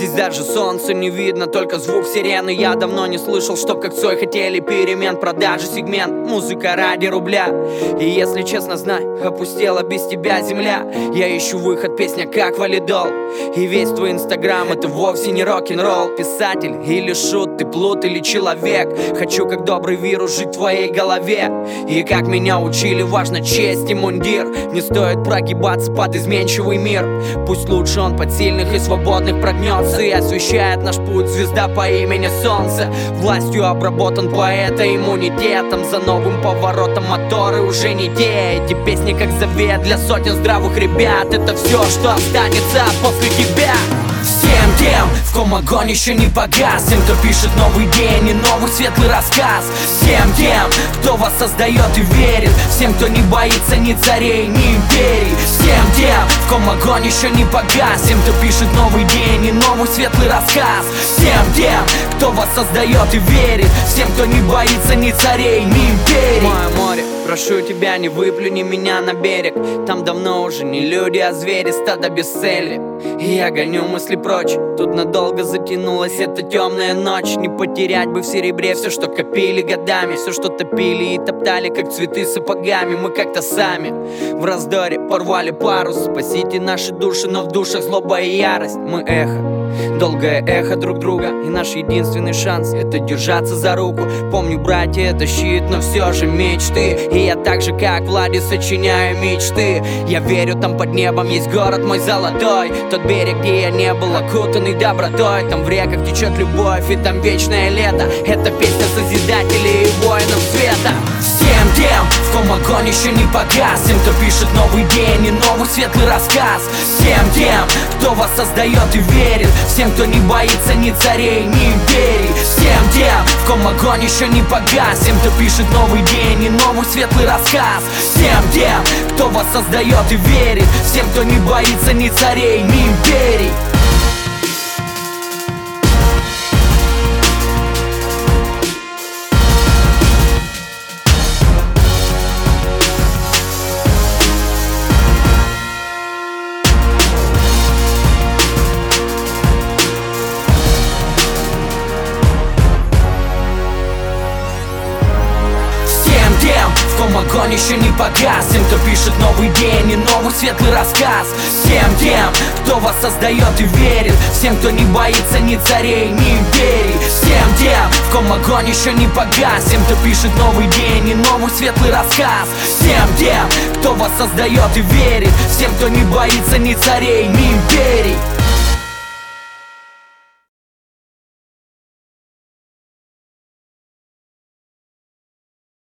Здесь даже солнца не видно, только звук сирены. Я давно не слышал, чтоб как Цой хотели перемен. Продажи сегмент, музыка ради рубля. И если честно, знай, опустела без тебя земля. Я ищу выход, песня как валидол. И весь твой инстаграм это вовсе не рок-н-ролл. Писатель или шут, ты плут или человек. Хочу как добрый вирус жить в твоей голове. И как меня учили, важно честь и мундир. Не стоит прогибаться под изменчивый мир. Пусть лучше он под сильных и свободных прогнется. И освещает наш путь звезда по имени Солнце. Властью обработан поэта иммунитетом. За новым поворотом моторы уже не те. Эти песни как завет для сотен здравых ребят. Это все, что останется после тебя. Всем тем, в ком огонь еще не погас. Всем, кто пишет новый день и новый светлый рассказ. Всем тем, кто вас создает и верит. Всем, кто не боится ни царей, ни империй. Всем тем, в ком огонь еще не погас. Всем, кто пишет новый день и новый светлый рассказ. Всем тем, кто вас создает и верит. Всем, кто не боится ни царей, ни империй. Мое море, прошу тебя, не выплюни меня на берег. Там давно уже не люди, а звери, стадо без цели. И я гоню мысли прочь. Тут надолго затянулась эта темная ночь. Не потерять бы в серебре все, что копили годами. Все, что топили и топтали, как цветы сапогами. Мы как-то сами в раздоре порвали парус. Спасите наши души, но в душах злоба и ярость. Мы эхо, долгое эхо друг друга. И наш единственный шанс — это держаться за руку. Помню, братья, это щит, но все же мечты. И я так же, как Влади, сочиняю мечты. Я верю, там под небом есть город мой золотой. Тот берег, где я не был окутанный добротой. Там в реках течет любовь, и там вечное лето. Это песня созидателей и воинов света. Всем тем, в ком огонь еще не погас. Всем, кто пишет новый день и новый светлый рассказ. Всем тем, кто вас создает и верит. Всем, кто не боится ни царей, ни империй. Всем тем, в ком огонь еще не погас. Всем, кто пишет новый день и новый светлый рассказ. Всем тем, кто вас создает и верит. Всем, кто не боится ни царей, ни империй. В ком огонь еще не погас. Всем, кто пишет новый день и новый светлый рассказ. Всем тем, кто вас создает и верит. Всем, кто не боится ни царей, ни империй. Всем тем, в ком огонь еще не погас. Всем, кто пишет новый день и новый светлый рассказ. Всем тем, кто вас создает и верит. Всем, кто не боится ни царей, ни империй.